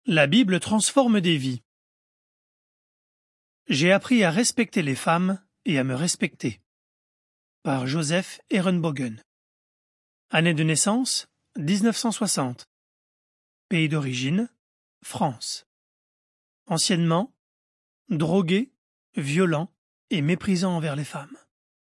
La Bible transforme des vies. J'ai appris à respecter les femmes et à me respecter. Par Joseph Ehrenbogen. Année de naissance 1960. Pays d'origine France. Anciennement drogué, violent et méprisant envers les femmes.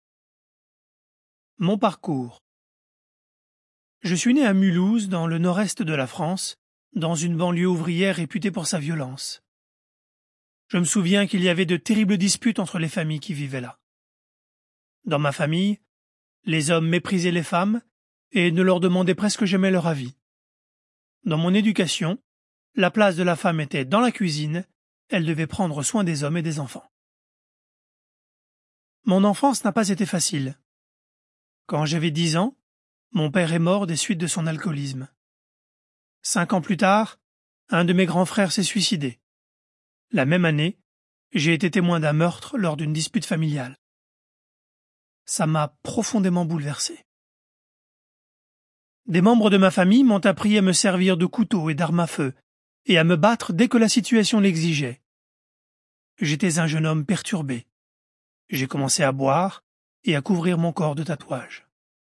Mon parcours. Je suis né à Mulhouse, dans le nord-est de la France, dans une banlieue ouvrière réputée pour sa violence. Je me souviens qu'il y avait de terribles disputes entre les familles qui vivaient là. Dans ma famille, les hommes méprisaient les femmes et ne leur demandaient presque jamais leur avis. Dans mon éducation, la place de la femme était dans la cuisine, elle devait prendre soin des hommes et des enfants. Mon enfance n'a pas été facile. Quand j'avais 10 ans, mon père est mort des suites de son alcoolisme. 5 ans plus tard, un de mes grands frères s'est suicidé. La même année, j'ai été témoin d'un meurtre lors d'une dispute familiale. Ça m'a profondément bouleversé. Des membres de ma famille m'ont appris à me servir de couteau et d'armes à feu, et à me battre dès que la situation l'exigeait. J'étais un jeune homme perturbé. J'ai commencé à boire et à couvrir mon corps de tatouages.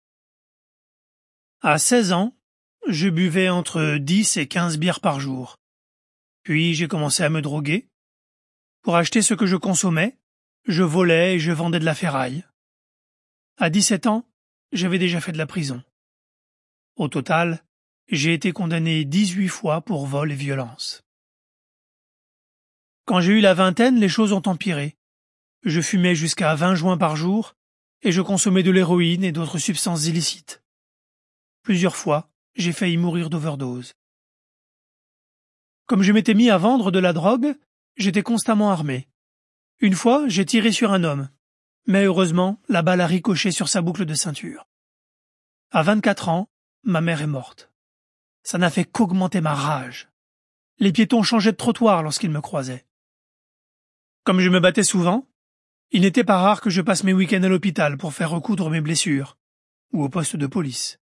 À 16 ans, je buvais entre 10 et 15 bières par jour. Puis j'ai commencé à me droguer. Pour acheter ce que je consommais, je volais et je vendais de la ferraille. À 17 ans, j'avais déjà fait de la prison. Au total, j'ai été condamné 18 fois pour vol et violence. Quand j'ai eu la vingtaine, les choses ont empiré. Je fumais jusqu'à 20 joints par jour et je consommais de l'héroïne et d'autres substances illicites. Plusieurs fois, j'ai failli mourir d'overdose. Comme je m'étais mis à vendre de la drogue, j'étais constamment armé. Une fois, j'ai tiré sur un homme, mais heureusement, la balle a ricoché sur sa boucle de ceinture. À 24 ans, ma mère est morte. Ça n'a fait qu'augmenter ma rage. Les piétons changeaient de trottoir lorsqu'ils me croisaient. Comme je me battais souvent, il n'était pas rare que je passe mes week-ends à l'hôpital pour faire recoudre mes blessures, ou au poste de police.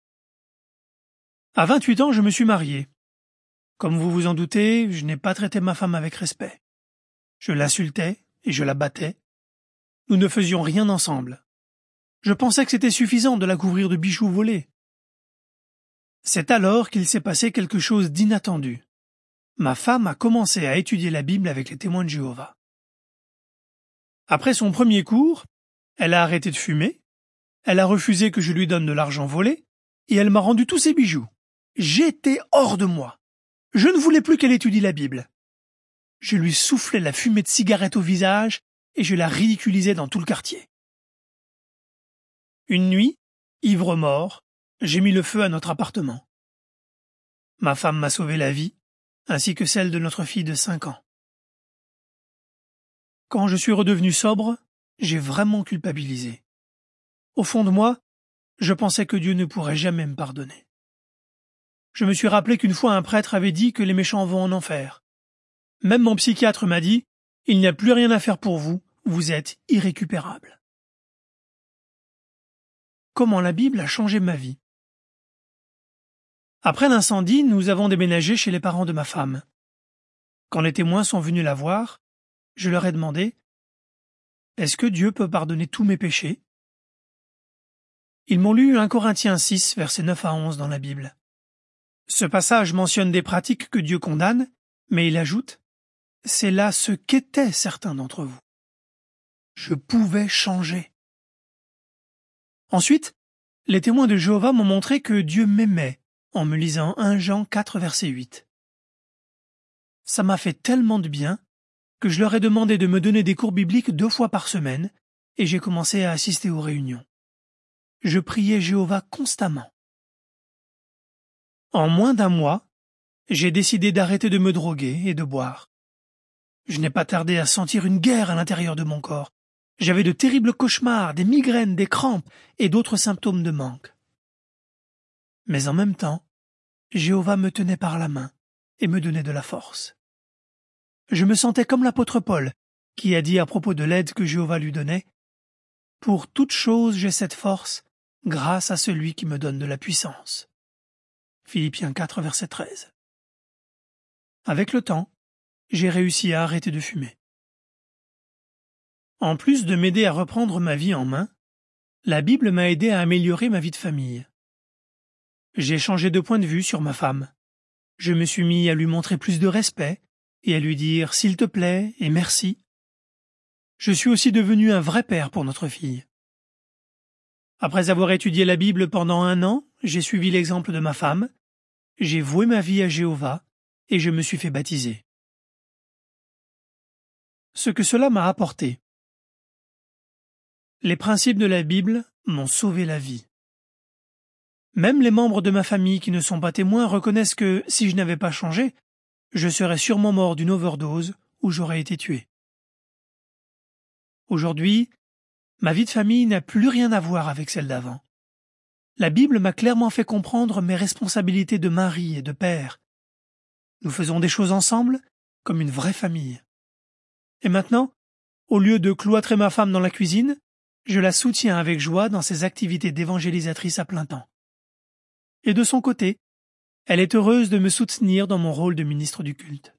À 28 ans, je me suis marié. Comme vous vous en doutez, je n'ai pas traité ma femme avec respect. Je l'insultais et je la battais. Nous ne faisions rien ensemble. Je pensais que c'était suffisant de la couvrir de bijoux volés. C'est alors qu'il s'est passé quelque chose d'inattendu. Ma femme a commencé à étudier la Bible avec les témoins de Jéhovah. Après son premier cours, elle a arrêté de fumer, elle a refusé que je lui donne de l'argent volé, et elle m'a rendu tous ses bijoux. J'étais hors de moi. Je ne voulais plus qu'elle étudie la Bible. Je lui soufflais la fumée de cigarette au visage et je la ridiculisais dans tout le quartier. Une nuit, ivre-mort, j'ai mis le feu à notre appartement. Ma femme m'a sauvé la vie, ainsi que celle de notre fille de 5 ans. Quand je suis redevenu sobre, j'ai vraiment culpabilisé. Au fond de moi, je pensais que Dieu ne pourrait jamais me pardonner. Je me suis rappelé qu'une fois un prêtre avait dit que les méchants vont en enfer. Même mon psychiatre m'a dit « Il n'y a plus rien à faire pour vous, vous êtes irrécupérable ». Comment la Bible a changé ma vie. Après l'incendie, nous avons déménagé chez les parents de ma femme. Quand les témoins sont venus la voir, je leur ai demandé « Est-ce que Dieu peut pardonner tous mes péchés ?» Ils m'ont lu 1 Corinthiens 6, versets 9 à 11 dans la Bible. Ce passage mentionne des pratiques que Dieu condamne, mais il ajoute « C'est là ce qu'étaient certains d'entre vous. » Je pouvais changer. Ensuite, les témoins de Jéhovah m'ont montré que Dieu m'aimait en me lisant 1 Jean 4, verset 8. Ça m'a fait tellement de bien que je leur ai demandé de me donner des cours bibliques 2 fois par semaine et j'ai commencé à assister aux réunions. Je priais Jéhovah constamment. En moins d'1 mois, j'ai décidé d'arrêter de me droguer et de boire. Je n'ai pas tardé à sentir une guerre à l'intérieur de mon corps. J'avais de terribles cauchemars, des migraines, des crampes et d'autres symptômes de manque. Mais en même temps, Jéhovah me tenait par la main et me donnait de la force. Je me sentais comme l'apôtre Paul, qui a dit à propos de l'aide que Jéhovah lui donnait « Pour toute chose j'ai cette force, grâce à celui qui me donne de la puissance. » Philippiens 4, verset 13. Avec le temps, j'ai réussi à arrêter de fumer. En plus de m'aider à reprendre ma vie en main, la Bible m'a aidé à améliorer ma vie de famille. J'ai changé de point de vue sur ma femme. Je me suis mis à lui montrer plus de respect et à lui dire « s'il te plaît » et « merci ». Je suis aussi devenu un vrai père pour notre fille. Après avoir étudié la Bible pendant 1 an, j'ai suivi l'exemple de ma femme, j'ai voué ma vie à Jéhovah et je me suis fait baptiser. Ce que cela m'a apporté. Les principes de la Bible m'ont sauvé la vie. Même les membres de ma famille qui ne sont pas témoins reconnaissent que, si je n'avais pas changé, je serais sûrement mort d'une overdose ou j'aurais été tué. Aujourd'hui, ma vie de famille n'a plus rien à voir avec celle d'avant. La Bible m'a clairement fait comprendre mes responsabilités de mari et de père. Nous faisons des choses ensemble comme une vraie famille. Et maintenant, au lieu de cloîtrer ma femme dans la cuisine, je la soutiens avec joie dans ses activités d'évangélisatrice à plein temps. Et de son côté, elle est heureuse de me soutenir dans mon rôle de ministre du culte.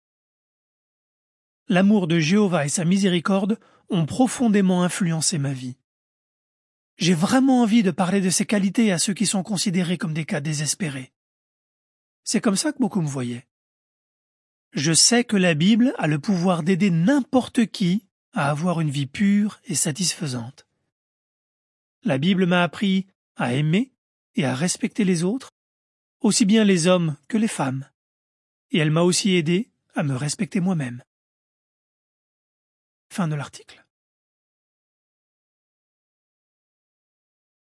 L'amour de Jéhovah et sa miséricorde ont profondément influencé ma vie. J'ai vraiment envie de parler de ces qualités à ceux qui sont considérés comme des cas désespérés. C'est comme ça que beaucoup me voyaient. Je sais que la Bible a le pouvoir d'aider n'importe qui à avoir une vie pure et satisfaisante. La Bible m'a appris à aimer et à respecter les autres, aussi bien les hommes que les femmes. Et elle m'a aussi aidé à me respecter moi-même. Fin de l'article.